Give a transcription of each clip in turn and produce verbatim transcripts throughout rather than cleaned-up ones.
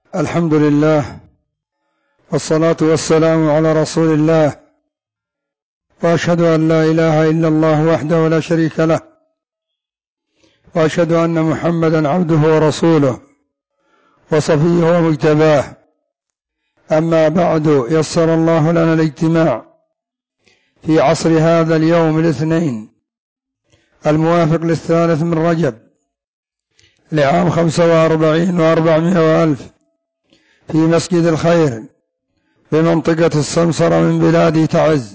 الحمد لله والصلاة والسلام على رسول الله، وأشهد أن لا إله إلا الله وحده لا شريك له، وأشهد أن محمدا عبده ورسوله وصفيه ومجتباه. أما بعد، يسر الله لنا الاجتماع في عصر هذا اليوم الاثنين الموافق للثالث من رجب لعام خمسة وأربعين وأربعمائة وألف في مسجد الخير بمنطقة السمسرة من بلاد تعز.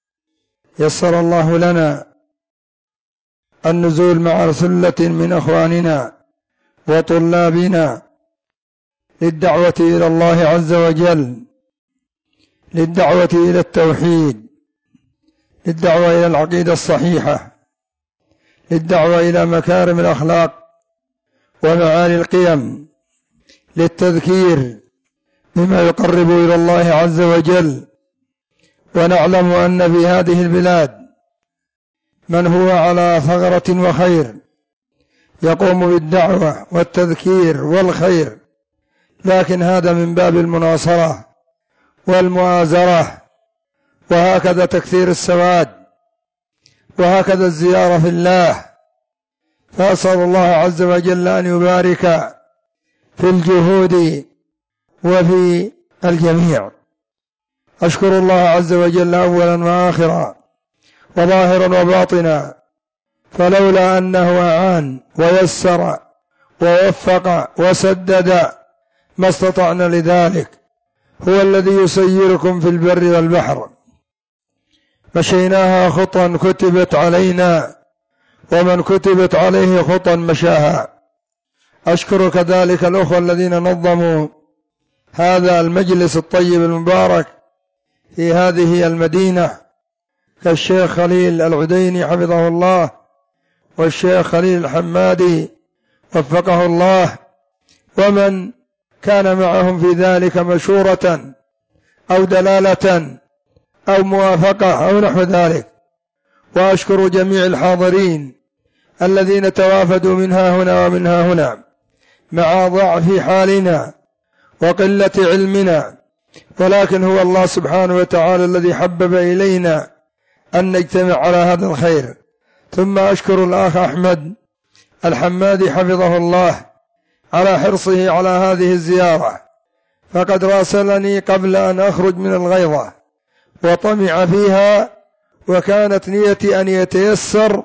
يسر الله لنا النزول مع ثلة من أخواننا وطلابنا للدعوة إلى الله عز وجل، للدعوة إلى التوحيد، للدعوة إلى العقيدة الصحيحة، للدعوة إلى مكارم الأخلاق ومعالي القيم، للتذكير بما يقرب إلى الله عز وجل. ونعلم أن في هذه البلاد من هو على ثغرة وخير يقوم بالدعوة والتذكير والخير، لكن هذا من باب المناصرة والمؤازرة، وهكذا تكثير السواد، وهكذا الزيارة في الله. فأسأل الله عز وجل أن يبارك في الجهود وفي الجميع. أشكر الله عز وجل أولا وآخرا وظاهرا وباطنا، فلولا أنه أعان ويسر ووفق وسدد ما استطعنا لذلك. هو الذي يسيركم في البر والبحر، مشيناها خطا كتبت علينا، ومن كتبت عليه خطا مشاها. أشكر كذلك الأخوة الذين نظموا هذا المجلس الطيب المبارك في هذه المدينة، كالشيخ خليل العديني حفظه الله، والشيخ خليل الحمادي وفقه الله، ومن كان معهم في ذلك مشورة أو دلالة أو موافقة أو نحو ذلك. وأشكر جميع الحاضرين الذين توافدوا منها هنا ومنها هنا مع ضعف حالنا وقلة علمنا، ولكن هو الله سبحانه وتعالى الذي حبب إلينا أن نجتمع على هذا الخير. ثم أشكر الأخ أحمد الحمادي حفظه الله على حرصه على هذه الزيارة، فقد راسلني قبل أن أخرج من الغيظة وطمع فيها، وكانت نيتي أن يتيسر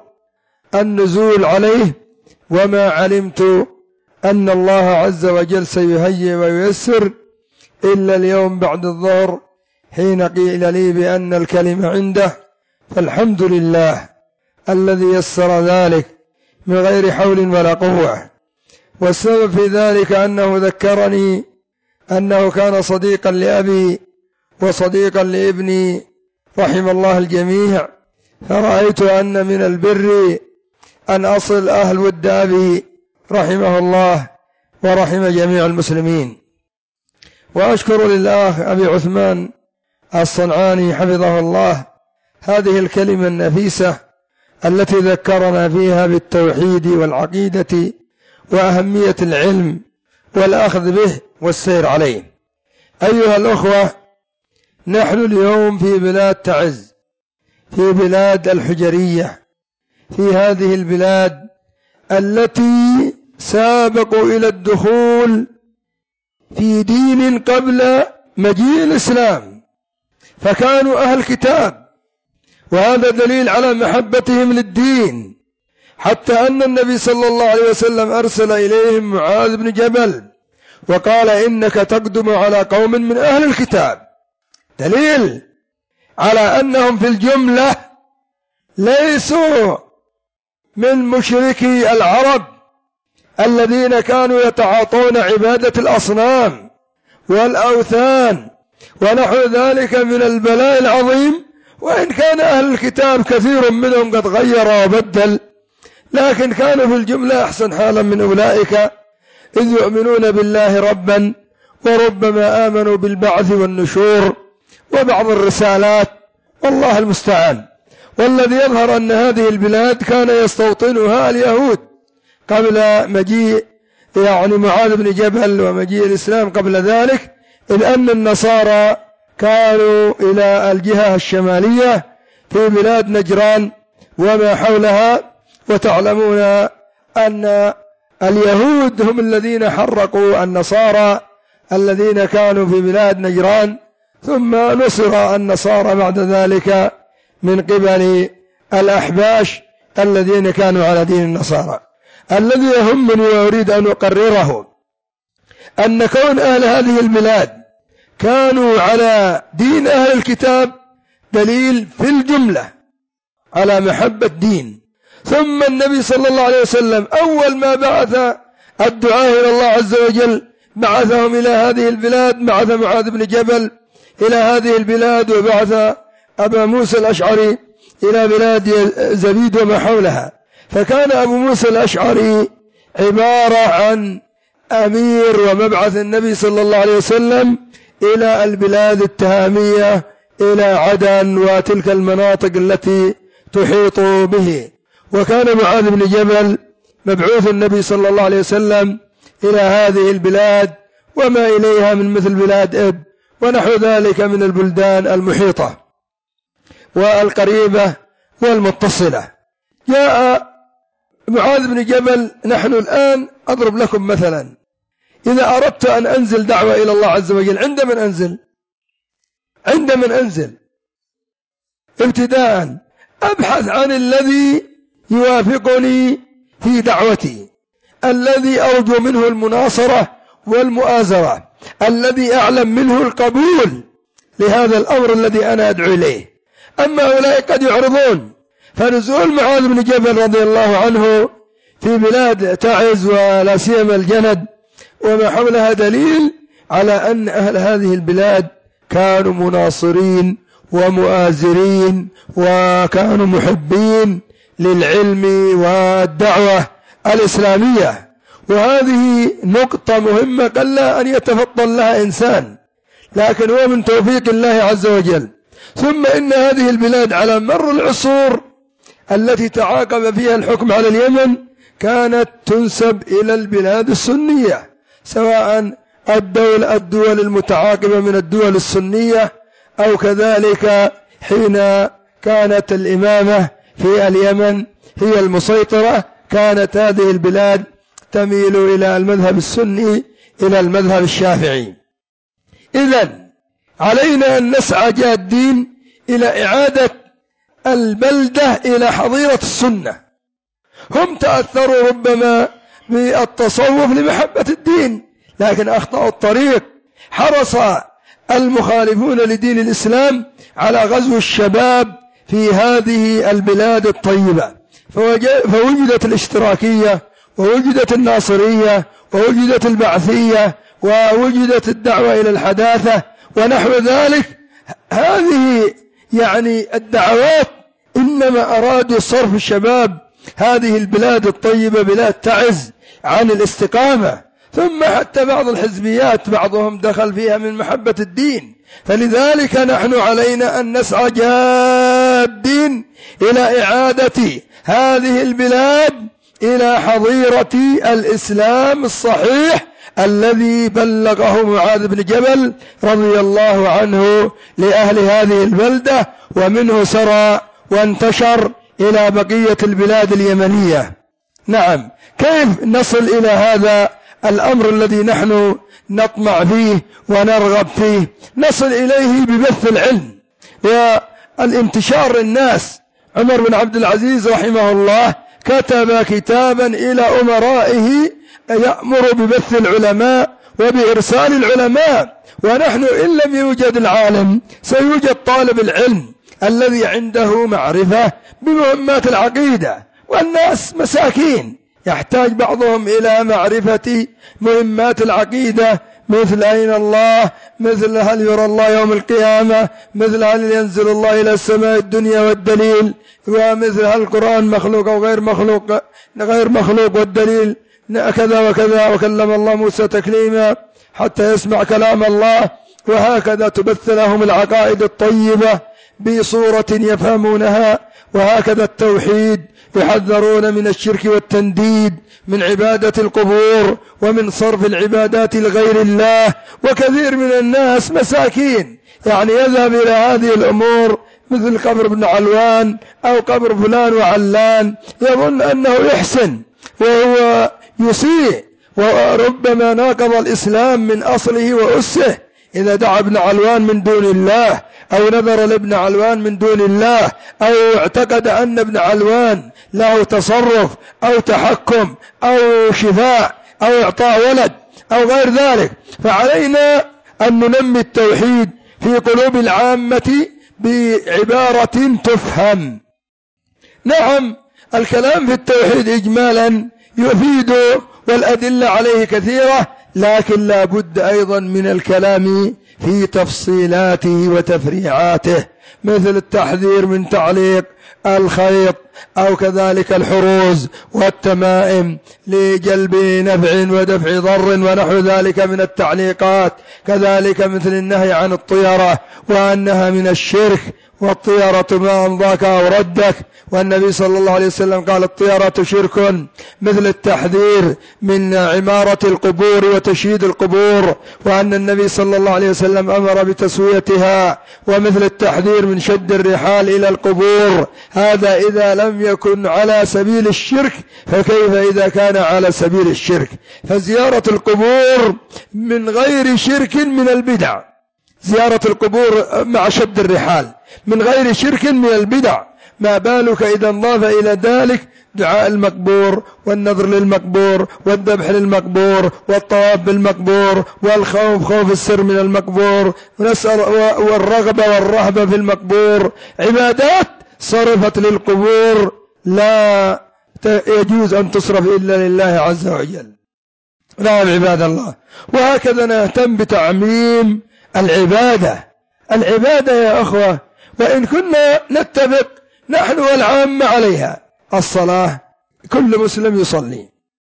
النزول عليه، وما علمت أن الله عز وجل سيهيئ وييسر إلا اليوم بعد الظهر حين قيل لي بأن الكلمة عنده. فالحمد لله الذي يسر ذلك من غير حول ولا قوة. والسبب في ذلك أنه ذكرني أنه كان صديقا لأبي وصديقا لابني رحم الله الجميع، فرأيت أن من البر أن أصل أهل ود أبي رحمه الله ورحم جميع المسلمين. وأشكر للأخ أبي عثمان الصنعاني حفظه الله هذه الكلمة النفيسة التي ذكرنا فيها بالتوحيد والعقيدة وأهمية العلم والأخذ به والسير عليه. أيها الأخوة، نحن اليوم في بلاد تعز، في بلاد الحجرية، في هذه البلاد التي سابقوا إلى الدخول في دين قبل مجيء الإسلام، فكانوا أهل كتاب، وهذا دليل على محبتهم للدين، حتى أن النبي صلى الله عليه وسلم أرسل إليهم معاذ بن جبل وقال إنك تقدم على قوم من أهل الكتاب، دليل على أنهم في الجملة ليسوا من مشركي العرب الذين كانوا يتعاطون عبادة الأصنام والأوثان ونحو ذلك من البلاء العظيم. وإن كان أهل الكتاب كثير منهم قد غير وبدل، لكن كانوا في الجملة أحسن حالا من أولئك، إذ يؤمنون بالله ربا وربما آمنوا بالبعث والنشور وبعض الرسالات، والله المستعان. والذي يظهر أن هذه البلاد كان يستوطنها اليهود قبل مجيء يعني معاذ بن جبل ومجيء الإسلام قبل ذلك، إذ أن النصارى كانوا إلى الجهة الشمالية في بلاد نجران وما حولها. وتعلمون أن اليهود هم الذين حرقوا النصارى الذين كانوا في بلاد نجران، ثم نصر النصارى بعد ذلك من قبل الأحباش الذين كانوا على دين النصارى. الذي يهمني وأريد أن أقرره أن كون أهل هذه البلاد كانوا على دين أهل الكتاب دليل في الجملة على محبة دين. ثم النبي صلى الله عليه وسلم أول ما بعث الدعاة إلى الله عز وجل بعثهم إلى هذه البلاد، بعث معاذ بن جبل إلى هذه البلاد، وبعث أبا موسى الأشعري إلى بلاد زبيد وما حولها. فكان أبو موسى الأشعري عبارة عن أمير ومبعث النبي صلى الله عليه وسلم إلى البلاد التهامية، إلى عدن وتلك المناطق التي تحيط به. وكان معاذ بن جبل مبعوث النبي صلى الله عليه وسلم إلى هذه البلاد وما إليها من مثل بلاد إب ونحو ذلك من البلدان المحيطة والقريبة والمتصلة. جاء معاذ بن جبل. نحن الآن أضرب لكم مثلا، إذا أردت أن أنزل دعوة إلى الله عز وجل عند من أنزل؟ عند من أنزل؟ ابتداء أبحث عن الذي يوافقني في دعوتي، الذي أرجو منه المناصرة والمؤازرة، الذي أعلم منه القبول لهذا الأمر الذي أنا أدعو إليه. أما هؤلاء قد يعرضون. فنزول معاذ بن جبل رضي الله عنه في بلاد تعز ولا سيما الجند وما حولها دليل على أن أهل هذه البلاد كانوا مناصرين ومؤازرين وكانوا محبين للعلم والدعوة الإسلامية. وهذه نقطة مهمة قل أن يتفضل لها إنسان، لكن هو من توفيق الله عز وجل. ثم إن هذه البلاد على مر العصور التي تعاقب فيها الحكم على اليمن كانت تنسب إلى البلاد السنية، سواء الدول الدول المتعاقبة من الدول السنية أو كذلك حين كانت الإمامة في اليمن هي المسيطرة، كانت هذه البلاد تميل إلى المذهب السني إلى المذهب الشافعي. إذن علينا أن نسعى جادين إلى إعادة البلدة إلى حظيرة السنة. هم تأثروا ربما بالتصوف لمحبة الدين، لكن أخطأوا الطريق. حرص المخالفون لدين الإسلام على غزو الشباب في هذه البلاد الطيبة، فوجدت الاشتراكية ووجدت الناصرية ووجدت البعثية ووجدت الدعوة إلى الحداثة ونحو ذلك. هذه يعني الدعوات إنما أرادوا صرف الشباب هذه البلاد الطيبة بلاد تعز عن الاستقامة. ثم حتى بعض الحزبيات بعضهم دخل فيها من محبة الدين. فلذلك نحن علينا أن نسعى جادين إلى إعادة هذه البلاد إلى حظيرة الإسلام الصحيح الذي بلغه معاذ بن جبل رضي الله عنه لأهل هذه البلدة، ومنه سرى وانتشر إلى بقية البلاد اليمنية. نعم، كيف نصل إلى هذا الأمر الذي نحن نطمع فيه ونرغب فيه؟ نصل إليه ببث العلم والانتشار الناس. عمر بن عبد العزيز رحمه الله كتب كتابا إلى أمرائه يأمر ببث العلماء وبإرسال العلماء. ونحن إن لم يوجد العالم سيوجد طالب العلم الذي عنده معرفة بمهمات العقيدة، والناس مساكين يحتاج بعضهم إلى معرفة مهمات العقيدة، مثل أين الله، مثل هل يرى الله يوم القيامة، مثل هل ينزل الله إلى السماء الدنيا والدليل، ومثل هل القرآن مخلوق أو غير مخلوق غير مخلوق والدليل كذا وكذا، وكلم الله موسى تكليما حتى يسمع كلام الله. وهكذا تبث لهم العقائد الطيبة بصورة يفهمونها. وهكذا التوحيد يحذرون من الشرك والتنديد، من عبادة القبور ومن صرف العبادات لغير الله. وكثير من الناس مساكين يعني يذهب إلى هذه الأمور مثل قبر ابن علوان أو قبر فلان وعلان، يظن أنه يحسن وهو يسيء، وربما ناقض الإسلام من أصله وأسه إذا دعا ابن علوان من دون الله أو نذر لابن علوان من دون الله أو اعتقد أن ابن علوان له تصرف أو تحكم أو شفاء أو إعطاء ولد أو غير ذلك. فعلينا أن ننمي التوحيد في قلوب العامة بعبارة تفهم. نعم الكلام في التوحيد إجمالا يفيد والأدلة عليه كثيرة، لكن لا بد أيضا من الكلام في تفصيلاته وتفريعاته، مثل التحذير من تعليق الخيط أو كذلك الحروز والتمائم لجلب نفع ودفع ضر ونحو ذلك من التعليقات، كذلك مثل النهي عن الطيرة وأنها من الشرك، والطيرة ما أمضاك أو ردك، والنبي صلى الله عليه وسلم قال الطيرة شرك، مثل التحذير من عمارة القبور وتشييد القبور، وأن النبي صلى الله عليه وسلم أمر بتسويتها، ومثل التحذير من شد الرحال إلى القبور. هذا إذا لم يكن على سبيل الشرك، فكيف إذا كان على سبيل الشرك؟ فزيارة القبور من غير شرك من البدع، زيارة القبور مع شد الرحال من غير شرك من البدع، ما بالك إذا انضاف إلى ذلك دعاء المقبور والنظر للمقبور والذبح للمقبور والطواف بالمقبور والخوف خوف السر من المقبور ونسأل والرغبة والرهبة في المقبور، عبادات صرفت للقبور لا يجوز أن تصرف إلا لله عز وجل. نعم عباد الله، وهكذا نهتم بتعميم العبادة. العبادة يا أخوة وإن كنا نتفق نحن والعامة عليها، الصلاة كل مسلم يصلي،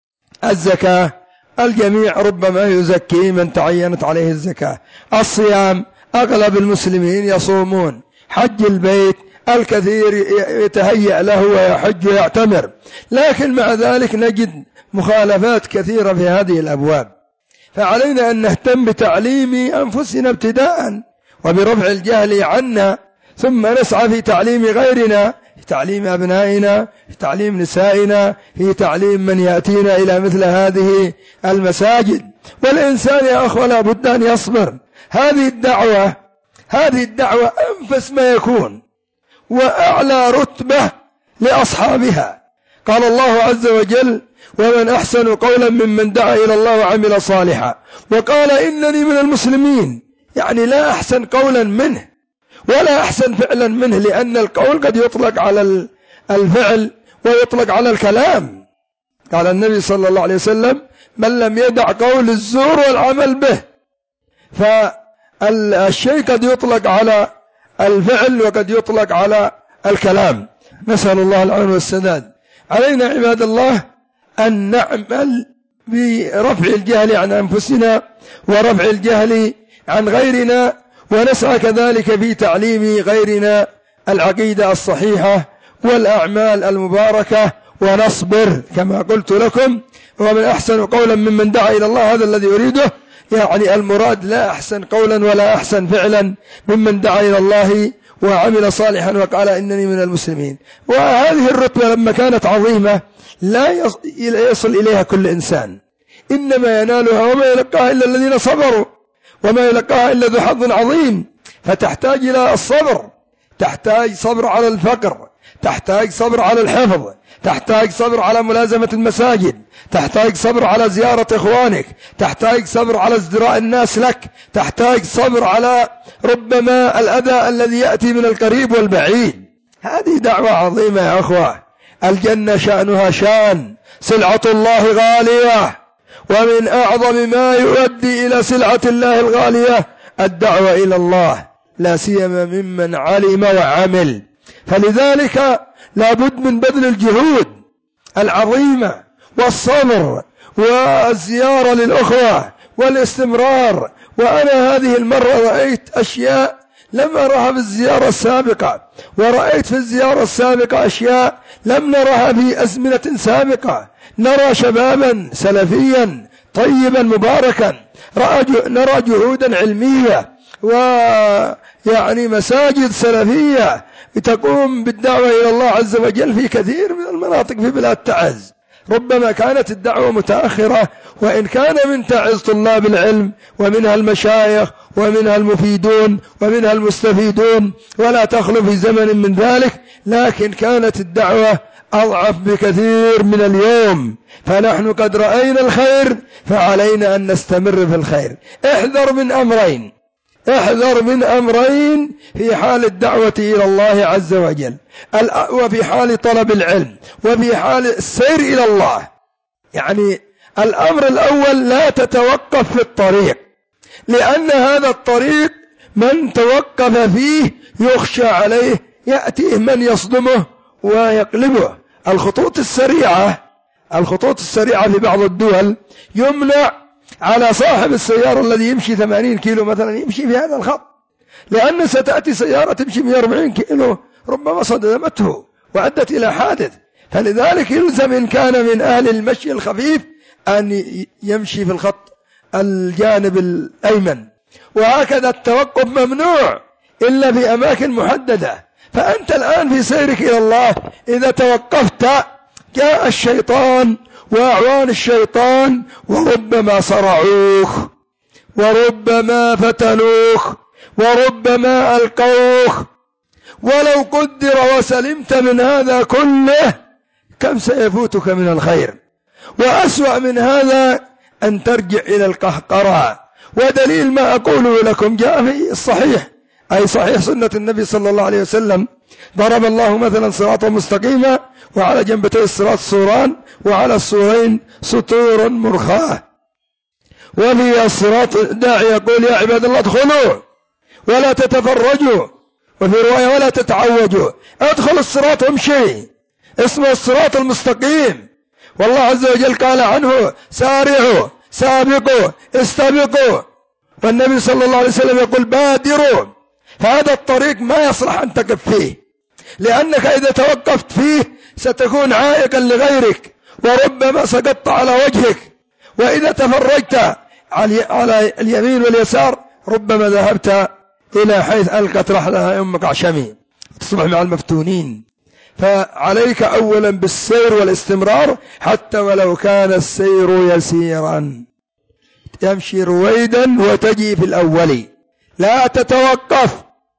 الزكاة الجميع ربما يزكي من تعينت عليه الزكاة، الصيام أغلب المسلمين يصومون، حج البيت الكثير يتهيأ له ويحج ويعتمر، لكن مع ذلك نجد مخالفات كثيرة في هذه الأبواب. فعلينا أن نهتم بتعليم أنفسنا ابتداء وبرفع الجهل عنا، ثم نسعى في تعليم غيرنا، في تعليم أبنائنا، في تعليم نسائنا، في تعليم من يأتينا إلى مثل هذه المساجد. والإنسان يا أخوة لا بد أن يصبر. هذه الدعوة هذه الدعوة أنفس ما يكون وأعلى رتبة لأصحابها. قال الله عز وجل: ومن أحسن قولا ممن دعا إلى الله وعمل صالحا وقال إنني من المسلمين. يعني لا أحسن قولا منه ولا أحسن فعلا منه، لأن القول قد يطلق على الفعل ويطلق على الكلام. قال النبي صلى الله عليه وسلم: من لم يدع قول الزور والعمل به. فالشيء قد يطلق على الفعل وقد يطلق على الكلام، نسأل الله العون والسداد. علينا عباد الله أن نعمل برفع الجهل عن أنفسنا ورفع الجهل عن غيرنا، ونسعى كذلك في تعليم غيرنا العقيدة الصحيحة والأعمال المباركة، ونصبر كما قلت لكم. ومن أحسن قولا ممن دعا إلى الله، هذا الذي أريده، يعني المراد لا أحسن قولا ولا أحسن فعلا ممن دعا إلى الله وعمل صالحا وقال إنني من المسلمين. وهذه الرتبة لما كانت عظيمة لا يصل إليها كل إنسان، إنما ينالها وما يلقاها إلا الذين صبروا، وما يلقاها إلا ذو حظ عظيم. فتحتاج إلى الصبر، تحتاج صبر على الفقر، تحتاج صبر على الحفظ، تحتاج صبر على ملازمة المساجد، تحتاج صبر على زيارة إخوانك، تحتاج صبر على ازدراء الناس لك، تحتاج صبر على ربما الأذى الذي يأتي من القريب والبعيد. هذه دعوة عظيمة يا أخوة. الجنة شأنها شان، سلعة الله غالية، ومن أعظم ما يؤدي إلى سلعة الله الغالية الدعوة إلى الله، لا سيما ممن علم وعمل. فلذلك لا بد من بذل الجهود العظيمة والصبر والزيارة للأخوة والاستمرار. وأنا هذه المرة رأيت أشياء لم أرها في الزيارة السابقة، ورأيت في الزيارة السابقة أشياء لم نرها في أزمنة سابقة. نرى شبابا سلفيا طيبا مباركا، نرى جهودا علمية ويعني مساجد سلفية تقوم بالدعوة إلى الله عز وجل في كثير من المناطق في بلاد تعز. ربما كانت الدعوة متأخرة، وإن كان من تعز طلاب العلم ومنها المشايخ ومنها المفيدون ومنها المستفيدون، ولا تخلو في زمن من ذلك، لكن كانت الدعوة أضعف بكثير من اليوم. فنحن قد رأينا الخير، فعلينا أن نستمر في الخير. احذر من أمرين احذر من أمرين في حال الدعوة إلى الله عز وجل، وفي حال طلب العلم، وفي حال السير إلى الله. يعني الأمر الأول، لا تتوقف في الطريق، لأن هذا الطريق من توقف فيه يخشى عليه يأتيه من يصدمه ويقلبه. الخطوط السريعة الخطوط السريعة في بعض الدول يمنع على صاحب السيارة الذي يمشي ثمانين كيلو مثلا يمشي في هذا الخط، لأن ستأتي سيارة تمشي مئة وأربعين كيلو ربما صدمته وأدت إلى حادث. فلذلك يلزم إن كان من أهل المشي الخفيف أن يمشي في الخط الجانب الأيمن. وهكذا التوقف ممنوع إلا في أماكن محددة. فأنت الآن في سيرك إلى الله إذا توقفت جاء الشيطان وأعوان الشيطان، وربما صرعوك، وربما فتنوك، وربما ألقوك. ولو قدر وسلمت من هذا كله كم سيفوتك من الخير. وأسوأ من هذا أن ترجع إلى القهقرة. ودليل ما أقوله لكم جاء في الصحيح، أي صحيح سنة النبي صلى الله عليه وسلم: ضرب الله مثلا صراطا مستقيما، وعلى جنبتي الصراط سوران، وعلى السورين سطور مرخاة. وفي الصراط داعي يقول: يا عباد الله ادخلوا ولا تتفرجوا، وفي رواية: ولا تتعوجوا، ادخل الصراط وامشي، اسمه الصراط المستقيم. والله عز وجل قال عنه: سارعوا، سابقوا، استبقوا. والنبي صلى الله عليه وسلم يقول: بادروا. فهذا الطريق ما يصلح أن تقف فيه، لأنك إذا توقفت فيه ستكون عائقا لغيرك، وربما سقطت على وجهك. وإذا تفرجت على اليمين واليسار ربما ذهبت إلى حيث ألقت رحلها أمك عشمي، تصبح مع المفتونين. فعليك أولا بالسير والاستمرار، حتى ولو كان السير يسيرا، يمشي رويدا وتجي في الأول، لا تتوقف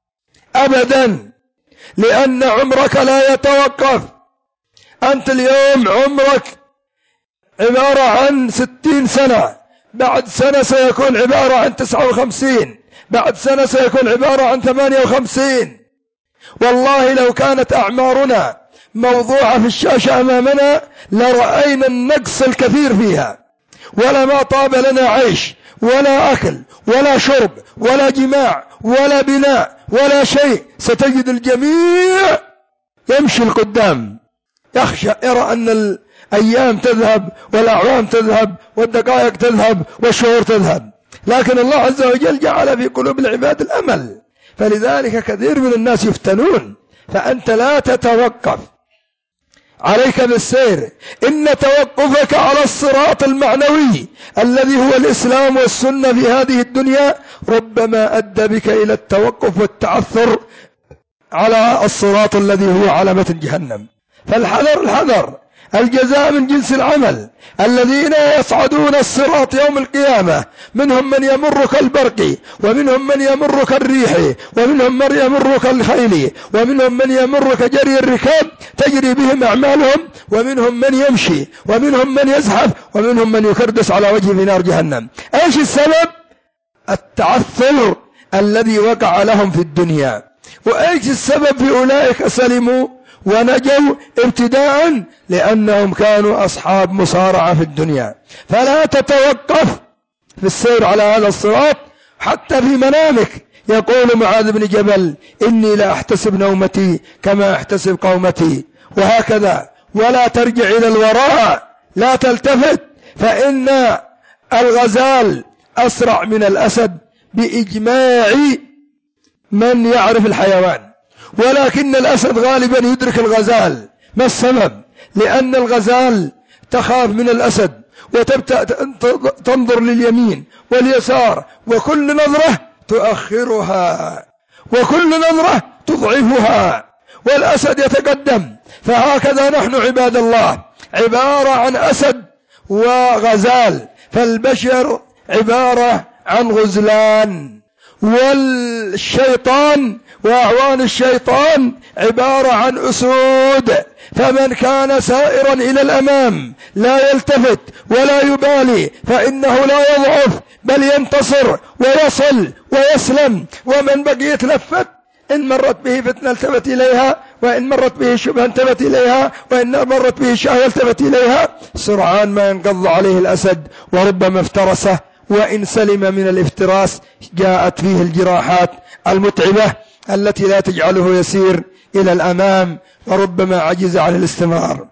أبدا، لأن عمرك لا يتوقف. أنت اليوم عمرك عبارة عن ستين سنة، بعد سنة سيكون عبارة عن تسعة وخمسين، بعد سنة سيكون عبارة عن ثمانية وخمسين. والله لو كانت أعمارنا موضوعة في الشاشة أمامنا لرأينا النقص الكثير فيها، ولا ما طاب لنا عيش ولا أكل ولا شرب ولا جماع ولا بناء ولا شيء. ستجد الجميع يمشي القدام، يخشى يرى أن الأيام تذهب والأعوام تذهب والدقائق تذهب والشهور تذهب، لكن الله عز وجل جعل في قلوب العباد الأمل. فلذلك كثير من الناس يفتنون. فأنت لا تتوقف، عليك بالسير. إن توقفك على الصراط المعنوي الذي هو الإسلام والسنة في هذه الدنيا ربما أدى بك إلى التوقف والتعثر على الصراط الذي هو علامة جهنم. فالحذر الحذر، الجزاء من جنس العمل. الذين يصعدون الصراط يوم القيامة منهم من يمر كالبرق، ومنهم من يمر كالريح، ومنهم من يمر كالخيل، ومنهم من يمر كجري الركاب تجري بهم أعمالهم، ومنهم من يمشي، ومنهم من يزحف، ومنهم من يكردس على وجهه في نار جهنم. ايش السبب؟ التعثر الذي وقع لهم في الدنيا. وايش السبب في اولئك سلموا ونجوا ابتداء؟ لأنهم كانوا أصحاب مصارعة في الدنيا. فلا تتوقف في السير على هذا الصراط. حتى في منامك يقول معاذ بن جبل: إني لا أحتسب نومتي كما أحتسب قومتي. وهكذا. ولا ترجع إلى الوراء، لا تلتفت، فإن الغزال أسرع من الأسد بإجماع من يعرف الحيوان، ولكن الأسد غالبا يدرك الغزال. ما السبب؟ لأن الغزال تخاف من الأسد وتبدأ تنظر لليمين واليسار، وكل نظرة تؤخرها وكل نظرة تضعفها، والأسد يتقدم. فهكذا نحن عباد الله عبارة عن أسد وغزال، فالبشر عبارة عن غزلان، والشيطان وأعوان الشيطان عبارة عن أسود. فمن كان سائرا إلى الأمام لا يلتفت ولا يبالي فإنه لا يضعف بل ينتصر ويصل ويسلم. ومن بقي يتلفت، إن مرت به فتنة التفت إليها، وإن مرت به شبهة التفت إليها، وإن مرت به شهوة التفت إليها. سرعان ما ينقض عليه الأسد وربما افترسه، وإن سلم من الافتراس جاءت فيه الجراحات المتعبة التي لا تجعله يسير إلى الأمام، وربما عجز عن الاستمرار.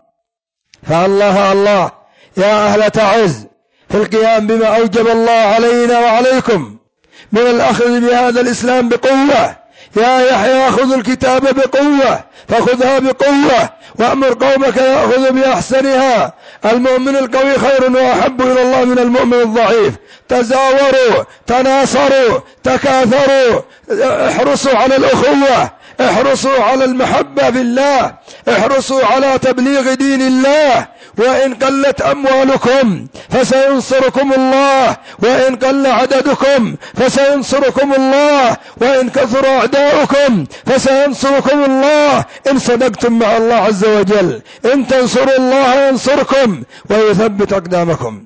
فالله الله يا أهل تعز في القيام بما أوجب الله علينا وعليكم من الأخذ بهذا الإسلام بقوة. يا يحيى خذ الكتاب بقوة فخذها بقوة، وأمر قومك يأخذ بأحسنها. المؤمن القوي خير وأحب إلى الله من المؤمن الضعيف. تزاوروا، تناصروا، تكاثروا، احرصوا على الأخوة، احرصوا على المحبة في الله، احرصوا على تبليغ دين الله. وإن قلت أموالكم فسينصركم الله، وإن قل عددكم فسينصركم الله، وإن كثر أعداؤكم فسينصركم الله إن صدقتم مع الله عز وجل. إن تنصروا الله ينصركم ويثبت أقدامكم.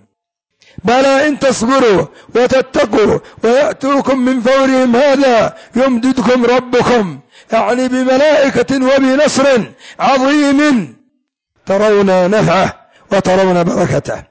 بلى إن تصبروا وتتقوا ويأتوكم من فورهم هذا يمددكم ربكم، يعني بملائكة وبنصر عظيم ترون نفعه وترون بركته.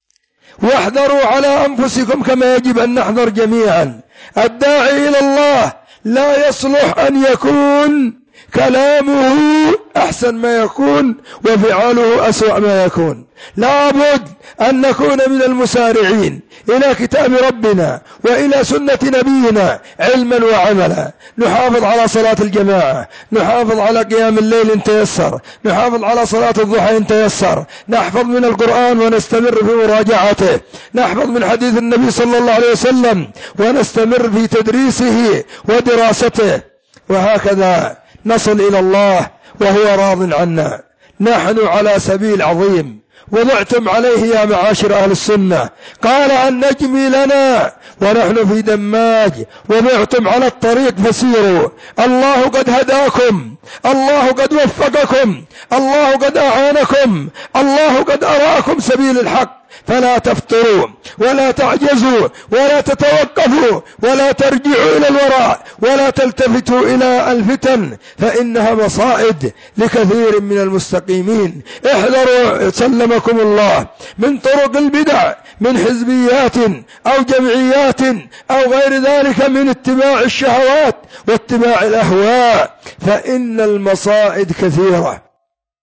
واحذروا على أنفسكم كما يجب أن نحذر جميعا. الداعي إلى الله لا يصلح أن يكون كلامه أحسن ما يكون وفعاله أسوأ ما يكون. لابد أن نكون من المسارعين إلى كتاب ربنا وإلى سنة نبينا علما وعملا. نحافظ على صلاة الجماعة، نحافظ على قيام الليل إن تيسر، نحافظ على صلاة الضحى إن تيسر، نحفظ من القرآن ونستمر في مراجعته، نحفظ من حديث النبي صلى الله عليه وسلم ونستمر في تدريسه ودراسته، وهكذا نصل إلى الله وهو راض عنا. نحن على سبيل عظيم وضعتم عليه يا معاشر أهل السنة. قال النجم لنا ونحن في دماج، وضعتم على الطريق فسيروا. الله قد هداكم، الله قد وفقكم، الله قد أعانكم، الله قد أراكم سبيل الحق، فلا تفتروا ولا تعجزوا ولا تتوقفوا ولا ترجعوا إلى الوراء ولا تلتفتوا إلى الفتن، فإنها مصائد لكثير من المستقيمين. احذروا سلمكم الله من طرق البدع، من حزبيات أو جمعيات أو غير ذلك من اتباع الشهوات واتباع الأهواء، فإن المصائد كثيرة.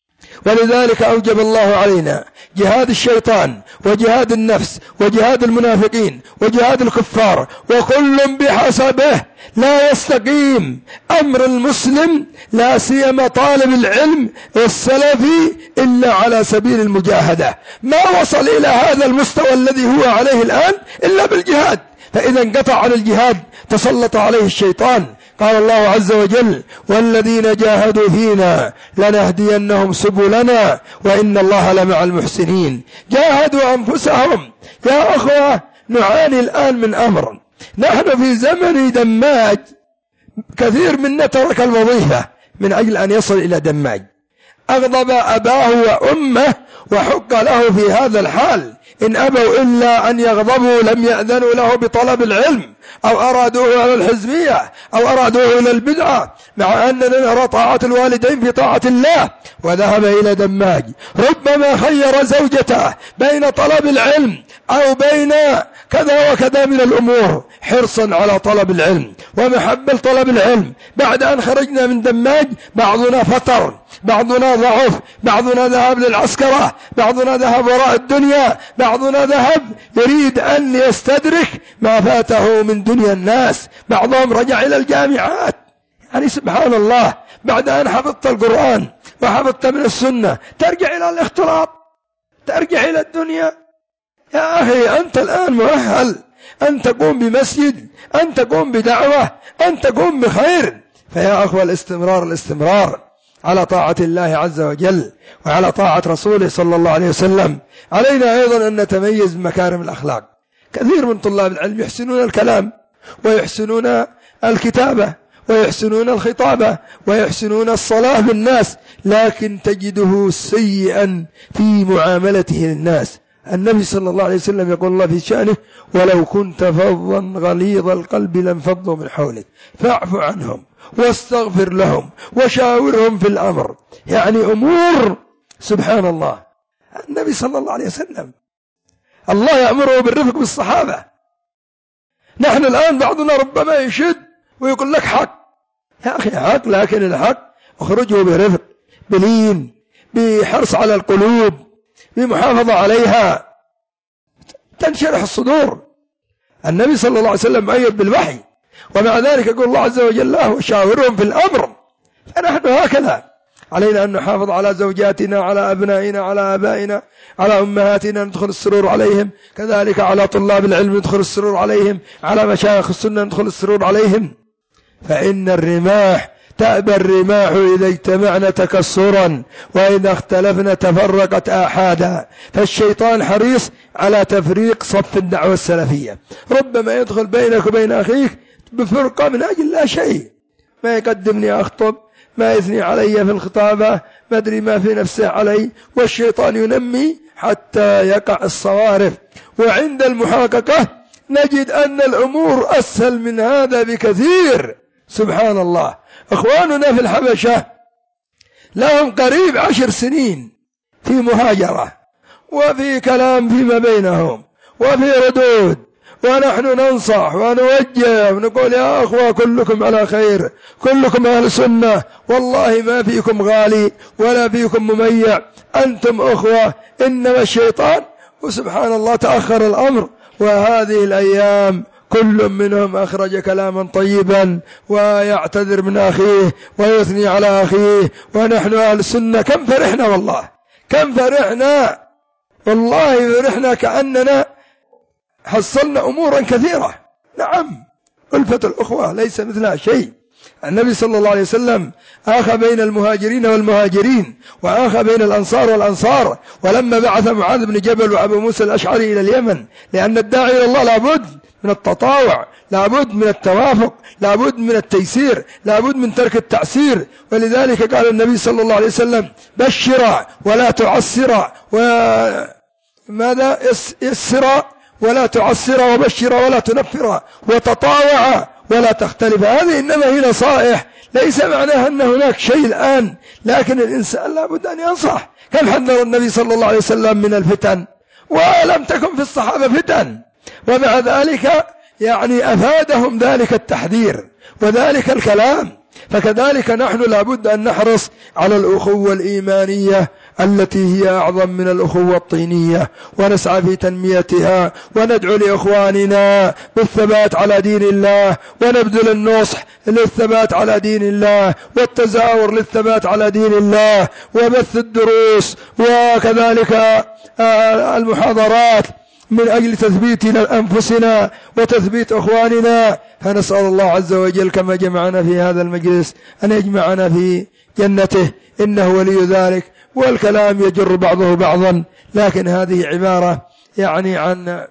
ولذلك أوجب الله علينا جهاد الشيطان وجهاد النفس وجهاد المنافقين وجهاد الكفار، وكل بحسبه. لا يستقيم أمر المسلم لا سيما طالب العلم السلفي إلا على سبيل المجاهدة. ما وصل إلى هذا المستوى الذي هو عليه الآن إلا بالجهاد، فإذا انقطع عن الجهاد تسلط عليه الشيطان. قال الله عز وجل والذين جاهدوا فينا لنهدينهم سبلنا وإن الله لمع المحسنين. جاهدوا أنفسهم. يا أخوة نعاني الآن من أمر، نحن في زمن دماج، كثير منا ترك الوظيفة من أجل أن يصل إلى دماج، أغضب أباه وأمه وحق له في هذا الحال. إن أبوا إلا أن يغضبوا لم يأذنوا له بطلب العلم، أو أرادوه على الحزبية أو أرادوه إلى البدعة، مع أننا نرى طاعة الوالدين في طاعة الله. وذهب إلى دماج، ربما خير زوجته بين طلب العلم أو بين كذا وكذا من الأمور، حرصا على طلب العلم ومحبة طلب العلم. بعد أن خرجنا من دماج بعضنا فطر، بعضنا ضعف، بعضنا ذهب للعسكرة، بعضنا ذهب وراء الدنيا، بعضنا ذهب يريد أن يستدرك ما فاته من دنيا الناس، بعضهم رجع إلى الجامعات يعني سبحان الله، بعد أن حفظت القرآن وحفظت من السنة ترجع إلى الاختلاط، ترجع إلى الدنيا. يا أخي أنت الآن مؤهل أن تقوم بمسجد، أن تقوم بدعوة، أن تقوم بخير. فيا أخوة الاستمرار الاستمرار على طاعة الله عز وجل وعلى طاعة رسوله صلى الله عليه وسلم. علينا أيضا أن نتميز بمكارم الأخلاق. كثير من طلاب العلم يحسنون الكلام ويحسنون الكتابة ويحسنون الخطابة ويحسنون الصلاة بالناس، لكن تجده سيئا في معاملته للناس. النبي صلى الله عليه وسلم يقول الله في شأنه: ولو كنت فظا غليظ القلب لانفضوا من حولك فاعف عنهم واستغفر لهم وشاورهم في الأمر. يعني أمور سبحان الله. النبي صلى الله عليه وسلم الله يأمره بالرفق بالصحابة. نحن الآن بعضنا ربما يشد ويقول لك حق. يا أخي حق، لكن الحق اخرجه برفق، بلين، بحرص على القلوب، بمحافظة عليها، تنشرح الصدور. النبي صلى الله عليه وسلم مؤيد بالوحي، ومع ذلك يقول الله عز وجل له: وشاورهم في الأمر. فنحن هكذا علينا أن نحافظ على زوجاتنا، على أبنائنا، على آبائنا، على أمهاتنا، ندخل السرور عليهم، كذلك على طلاب العلم ندخل السرور عليهم، على مشايخ السنة ندخل السرور عليهم. فإن الرماح تأبى الرماح إذا اجتمعنا تكسرا، وإذا اختلفنا تفرقت آحادا. فالشيطان حريص على تفريق صف الدعوة السلفية. ربما يدخل بينك وبين أخيك بفرقة من أجل لا شيء، ما يقدمني أخطب، ما يثني علي في الخطابة، ما أدري ما في نفسه علي، والشيطان ينمي حتى يقع الصوارف. وعند المحاققة نجد أن الأمور أسهل من هذا بكثير. سبحان الله. أخواننا في الحبشة لهم قريب عشر سنين في مهاجرة وفي كلام فيما بينهم وفي ردود، ونحن ننصح ونوجه ونقول: يا أخوة كلكم على خير، كلكم أهل سنة، والله ما فيكم غالي ولا فيكم مميع، أنتم أخوة، إنما الشيطان. وسبحان الله تأخر الأمر، وهذه الأيام كل منهم أخرج كلاما طيبا ويعتذر من أخيه ويثني على أخيه. ونحن أهل السنة كم فرحنا، والله كم فرحنا، والله فرحنا كأننا حصلنا أمورا كثيرة. نعم، ألفة الأخوة ليس مثلها شيء. النبي صلى الله عليه وسلم آخى بين المهاجرين والمهاجرين، وآخى بين الأنصار والأنصار. ولما بعث معاذ بن جبل وأبو موسى الأشعري إلى اليمن، لأن الداعي إلى الله لابد من التطاوع، لابد من التوافق، لابد من التيسير، لابد من ترك التعسير. ولذلك قال النبي صلى الله عليه وسلم: بشر ولا تعسر، وماذا يسر ولا تعسر، وبشر ولا تنفر، وتطاوع ولا تختلف. هذه إنما هي نصائح، ليس معناها أن هناك شيء الآن، لكن الإنسان لابد أن ينصح. كم حذر النبي صلى الله عليه وسلم من الفتن، ولم تكن في الصحابة فتن، ومع ذلك يعني أفادهم ذلك التحذير وذلك الكلام. فكذلك نحن لابد أن نحرص على الأخوة الإيمانية التي هي أعظم من الأخوة الطينية، ونسعى في تنميتها، وندعو لإخواننا بالثبات على دين الله، ونبذل النصح للثبات على دين الله، والتزاور للثبات على دين الله، وبث الدروس، وكذلك المحاضرات من أجل تثبيت أنفسنا وتثبيت أخواننا. فنسأل الله عز وجل كما جمعنا في هذا المجلس أن يجمعنا في جنته، إنه ولي ذلك. والكلام يجر بعضه بعضا، لكن هذه عبارة يعني عن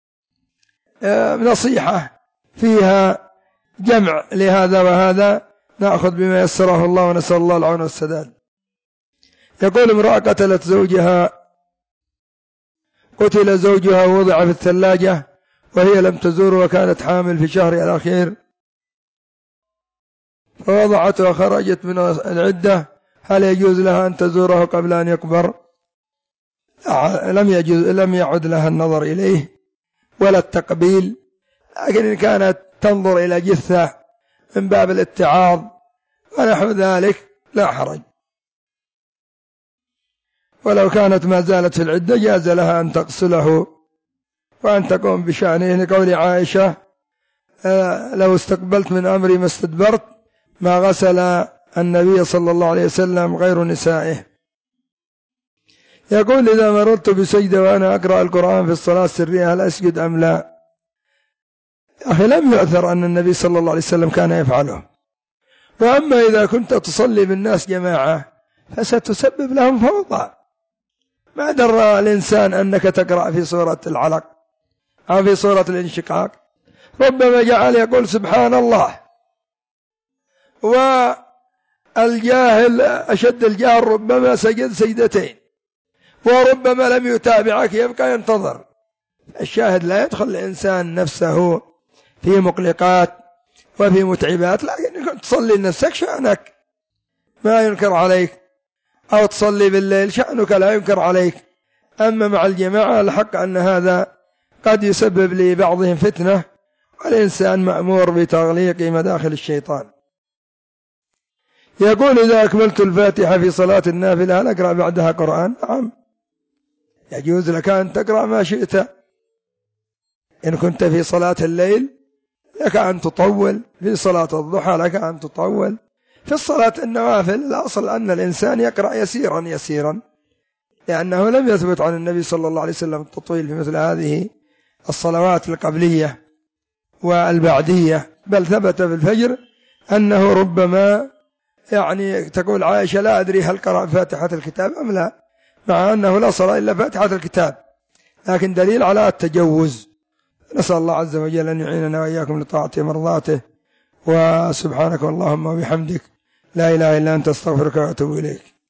نصيحة فيها جمع لهذا وهذا، نأخذ بما يسره الله، ونسأل الله العون والسداد. يقول: امرأة قتلت زوجها، قتل زوجها ووضع في الثلاجة وهي لم تزور وكانت حامل في شهرها الأخير، فوضعته وخرجت من العدة، هل يجوز لها أن تزوره قبل أن يقبر؟ لم يجوز، لم يعد لها النظر إليه ولا التقبيل، لكن إن كانت تنظر إلى جثة من باب الاتعاظ ونحو ذلك لا حرج. ولو كانت ما زالت في العدة جاز لها أن تغسله وأن تقوم بشأنه، لقول عائشة: لو استقبلت من أمري ما استدبرت، ما غسل النبي صلى الله عليه وسلم غير نسائه. يقول إذا مررت بسجدة وأنا أقرأ القرآن في الصلاة السرية هل أسجد أم لا؟ أخي لم يؤثر أن النبي صلى الله عليه وسلم كان يفعله. وأما إذا كنت تصلي بالناس جماعة فستسبب لهم فوضى. ما درى الإنسان أنك تقرأ في سورة العلق أو في سورة الانشقاق، ربما جعل يقول سبحان الله، والجاهل أشد الجاهل ربما سجد سجدتين وربما لم يتابعك يبقى ينتظر. الشاهد لا يدخل الإنسان نفسه في مقلقات وفي متعبات، لكن كنت تصلي لنفسك شأنك ما ينكر عليك، أو تصلي بالليل شأنك لا ينكر عليك. أما مع الجماعة الحق أن هذا قد يسبب لبعضهم فتنة، والإنسان مأمور بتغليق مداخل الشيطان. يقول إذا أكملت الفاتحة في صلاة النافلة هل أقرأ بعدها قرآن؟ نعم، يجوز لك أن تقرأ ما شئت. إن كنت في صلاة الليل لك أن تطول، في صلاة الضحى لك أن تطول، في الصلاة النوافل الأصل أن الإنسان يقرأ يسيرا يسيرا، لأنه لم يثبت عن النبي صلى الله عليه وسلم التطويل في مثل هذه الصلوات القبلية والبعدية، بل ثبت في الفجر أنه ربما يعني تقول عائشة لا أدري هل قرأ فاتحة الكتاب أم لا، مع أنه لا صلاة إلا فاتحة الكتاب، لكن دليل على التجوز. نسأل الله عز وجل أن يعيننا وإياكم لطاعته مرضاته. وسبحانك اللهم وبحمدك لا إله إلا أنت استغفرك وأتوب إليك.